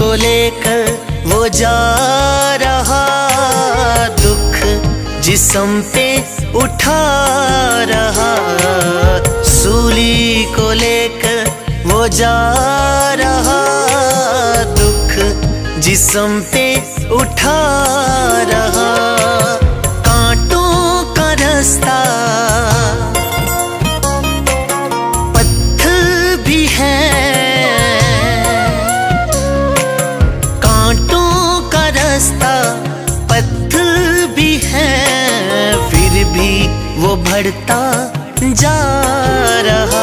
को लेकर वो जा रहा, दुख जिस्म पे उठा रहा। सूली को लेकर वो जा रहा, दुख जिस्म पे उठा रहा। कांटों का रास्ता पत्थर भी है, कांटों का रास्ता पत्थर भी है, फिर भी वो बढ़ता जा रहा।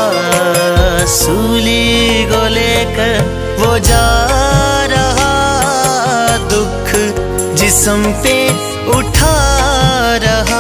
सूली को लेकर वो जा रहा, दुख जिस्म पे उठा रहा।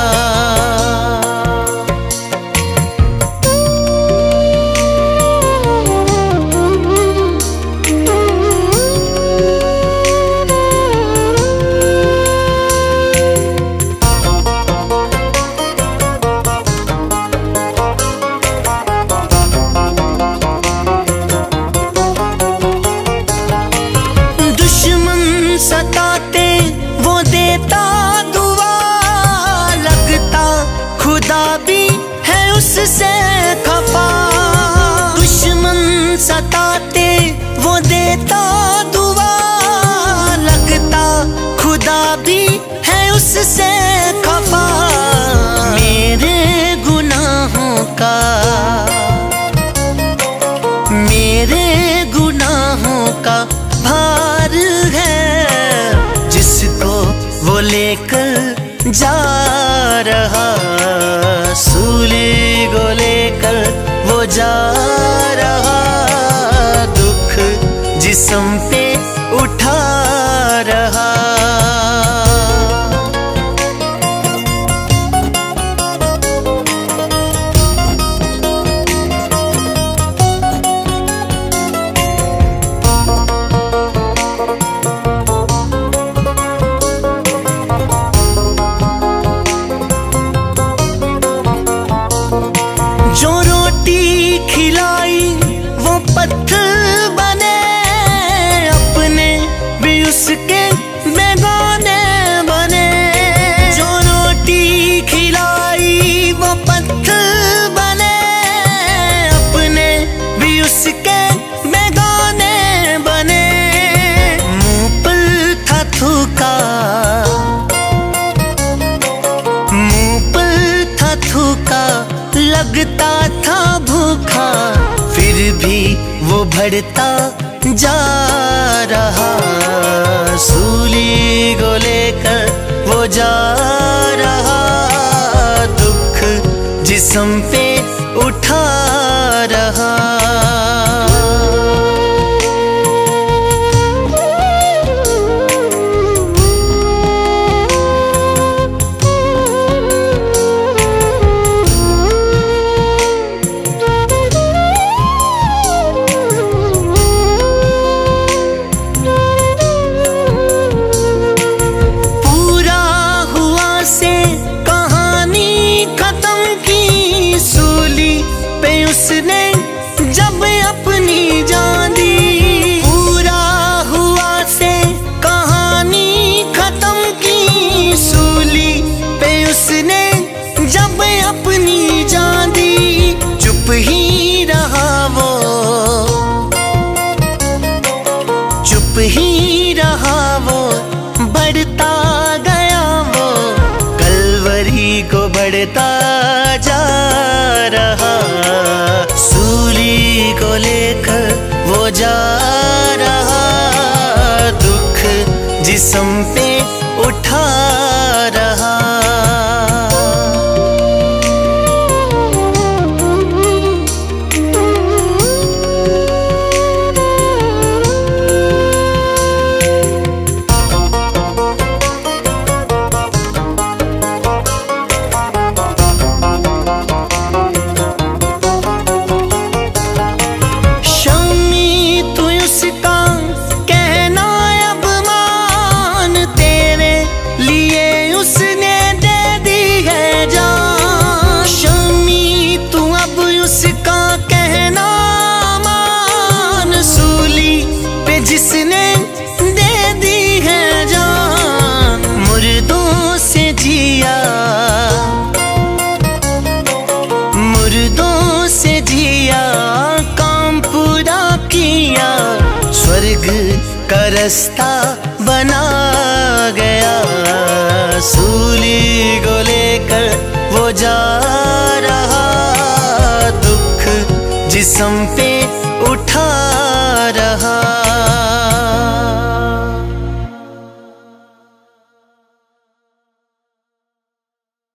सताते वो देता दुआ, लगता खुदा भी है उससे खफा। दुश्मन सताते वो देता दुआ, लगता खुदा भी है उससे खफा। मेरे गुनाहों का, मेरे गुनाहों का भार है, जिसको वो लेकर जा रहा। सूली को लेकर वो जा रहा, दुख जिस्म पे उठा रहा। जो रोटी खिलाई वो पत्थर बने, अपने भी उसके बेगाने बने। जो रोटी खिलाई वो पत्थर बने, अपने भी उसके बेगाने बने। मुंह पर था थूका, मुंह पर था थूका, लगता था भूखा, फिर भी वो बढ़ता जा रहा। सूली को लेकर वो जा रहा, दुख जिस्म पे उठा रहा। उसने जब अपनी जान दी, पूरा हुआ से कहानी खत्म की। सूली पे उसने जब अपनी जान दी, चुप ही रहा वो, चुप ही रहा वो, बढ़ता गया वो, कलवरी को बढ़ता जा रहा। सूली को लेकर वो जा रहा, दुख जिस्म पे उठा रहा। उसने रास्ता बना गया। सूली को लेकर वो जा रहा, दुख जिस्म पे उठा